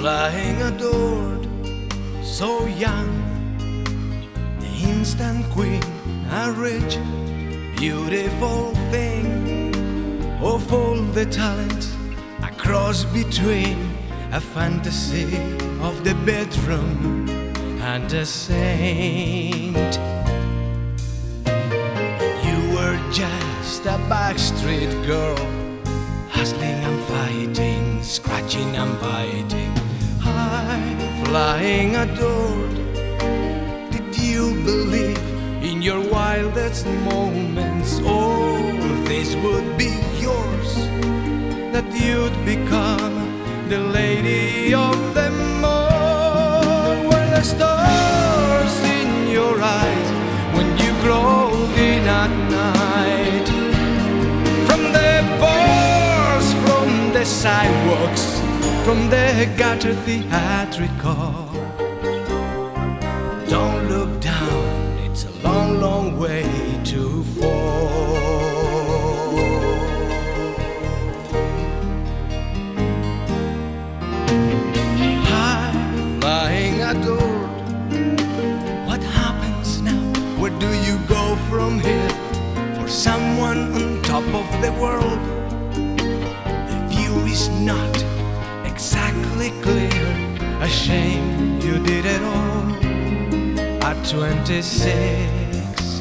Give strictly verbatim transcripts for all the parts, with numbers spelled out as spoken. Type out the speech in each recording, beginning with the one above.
flying adored, so young, the instant queen, a rich, beautiful thing of all the talents, a cross between a fantasy of the bedroom and a saint. You were just a backstreet girl, hustling and fighting, scratching and biting, high flying adored. Did you believe in your wildest moments all this would be yours, that you'd become the lady of them all? Were the stars in your eyes when you crawled in at night, from the bars, from the sidewalks, from the gutter theatrical? Don't look down, it's a long, long way to fall. High flying adored, what happens now? Where do you go from here? For someone on top of the world, the view is not exactly clear. A shame you did it all at twenty-six.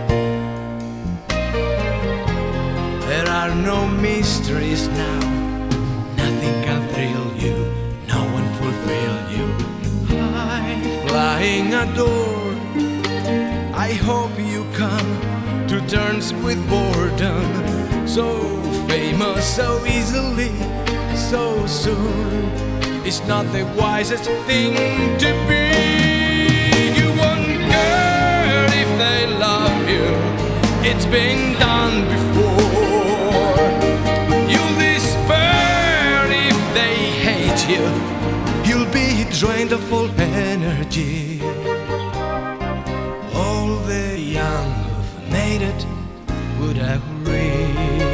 There are no mysteries now, nothing can thrill you, no one fulfill you. High flying adored, I hope you come to terms with boredom. So famous so easily, so soon, it's not the wisest thing to be. You won't care if they love you, it's been done before. You'll despair if they hate you, you'll be drained of all energy. All the young who've made it would agree.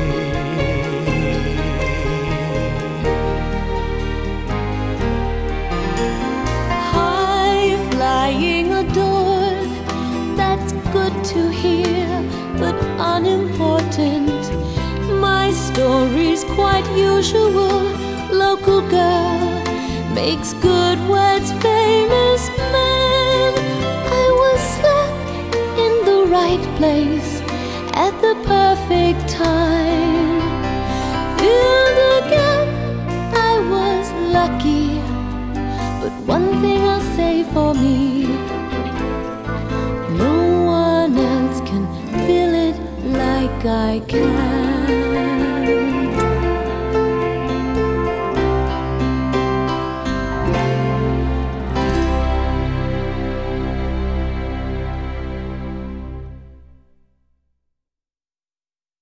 Flying adored, that's good to hear, but unimportant. My story's quite usual. Local girl makes good words famous man. I was stuck in the right place at the perfect time. Filled a gap, I was lucky. But one thing I'll say for me, no one else can feel it like I can.